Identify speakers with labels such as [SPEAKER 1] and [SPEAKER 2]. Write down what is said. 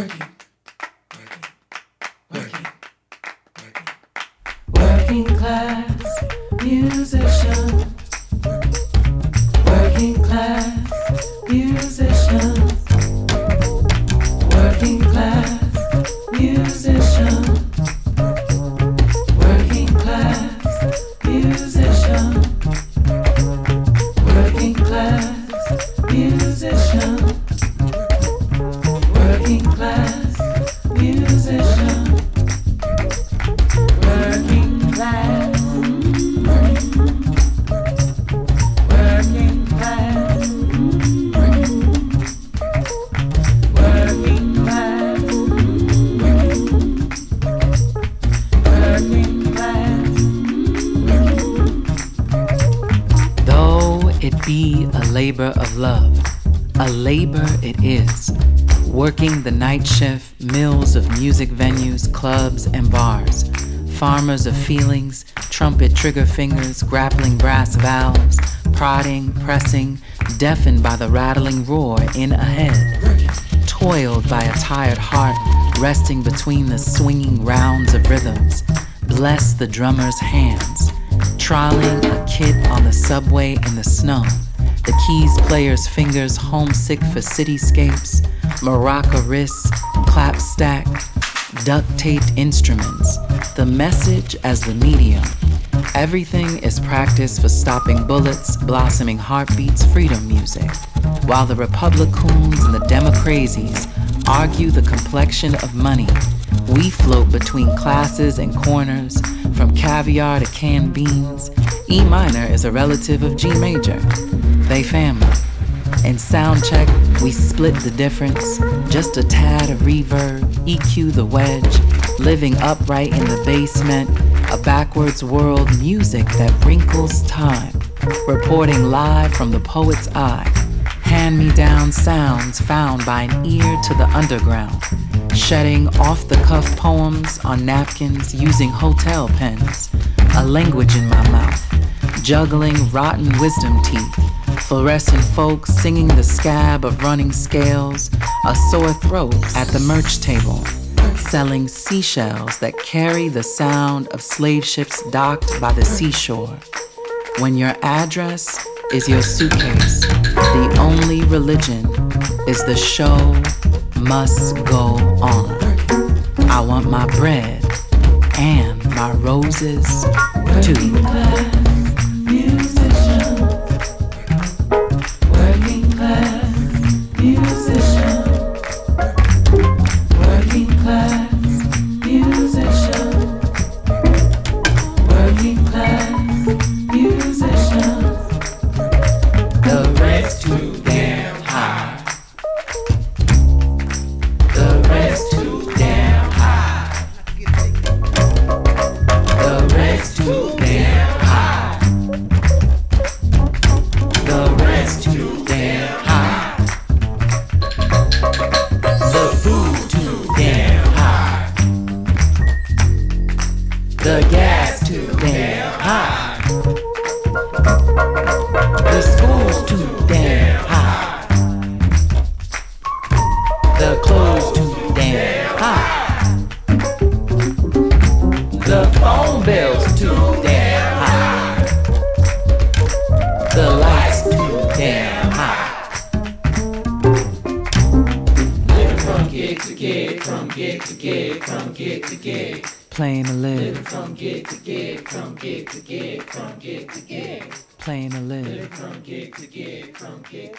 [SPEAKER 1] Working class musician. Working class musician. Working class musician. Working class musician. Working class musician. Working class musician. Working class. Working class. Working class. Working class. Though it be a labor of love, a labor it is. Working the night shift, mills of music venues, clubs and bars. Farmers of feelings, trumpet trigger fingers, grappling brass valves, prodding, pressing, deafened by the rattling roar in ahead. Toiled by a tired heart, resting between the swinging rounds of rhythms. Bless the drummer's hands. Trolleying a kid on the subway in the snow. The keys player's fingers homesick for cityscapes. Maraca wrists, clap stack, duct-taped instruments. The message as the medium. Everything is practice for stopping bullets, blossoming heartbeats, freedom music. While the Republicans and the Democracies argue the complexion of money, we float between classes and corners, from caviar to canned beans. E minor is a relative of G major. They family. In sound check, we split the difference. Just a tad of reverb, EQ the wedge. Living upright in the basement, a backwards world music that wrinkles time. Reporting live from the poet's eye. Hand-me-down sounds found by an ear to the underground. Shedding off-the-cuff poems on napkins using hotel pens. A language in my mouth. Juggling rotten wisdom teeth. Fluorescent folks singing the scab of running scales, a sore throat at the merch table, selling seashells that carry the sound of slave ships docked by the seashore. When your address is your suitcase, the only religion is the show must go on. I want my bread and my roses too. Playing to live. From gig to gig, from gig to gig, from gig to gig. Playing to live. From gig to gig, from gig to